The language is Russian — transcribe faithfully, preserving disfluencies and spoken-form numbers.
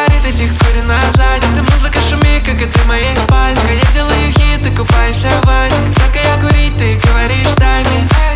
горит и тихо курю на заднем. Ты музыка шумит, как и ты в моей спальне. Я делаю хит, ты купаешься в ванне. Только я курить, ты говоришь дай мне.